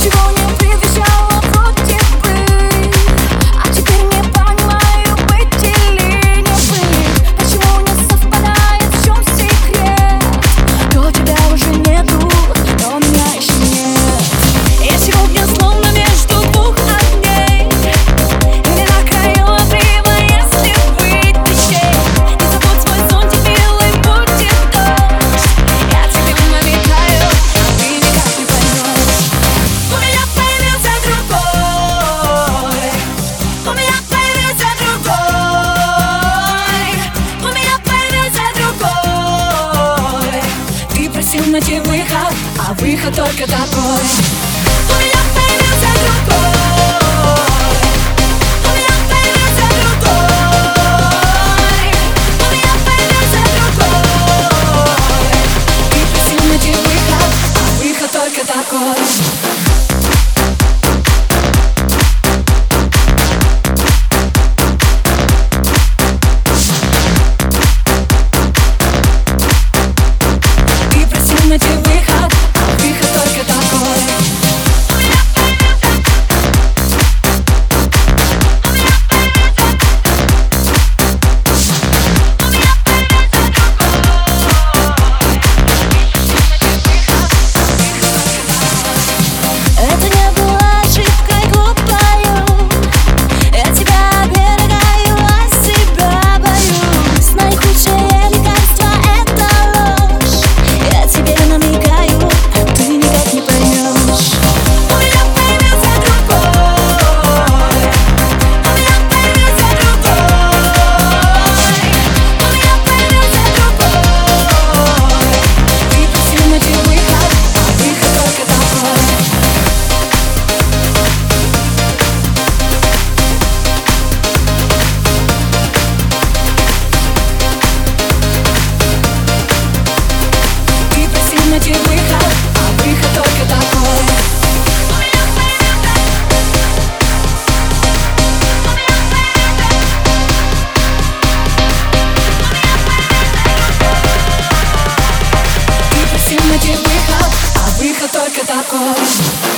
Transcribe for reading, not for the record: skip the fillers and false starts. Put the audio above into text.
Ничего не предвещало вроде бы, а теперь не понимаю, быть или не быть. Почему не совпадает, в чем секрет? То тебя уже нету, но меня еще нет. Я сегодня словно между двух огней, или на краю обрыва, если быть точней. Не забудь свой зонтик, белый будет дождь. Я тебе намекаю, а ты никак не поймешь. У меня появился другой, у меня появился другой, у меня появился другой. Ты просил найти выход, а выход только такой. У меня появился другой, у меня появился другой, у меня появился другой. Ты просил найти выход, а выход только такой. Найти выход, а выход только такой. У меня появился, у меня появился, у меня появился другой. Это не была ошибкой глупою. Я тебя оберегаю, а себя боюсь. Наихудшее лекарство — это ложь. Я тебе намекаю, а ты никак не поймешь. У меня появился другой, у меня появился другой, у меня появился другой. Ты просил найти выход, а выход только такой. Ты просил найти выход, а выход только такой. У меня появился, у меня появился, у меня появился другой. Ты просил найти выход, а выход только такой.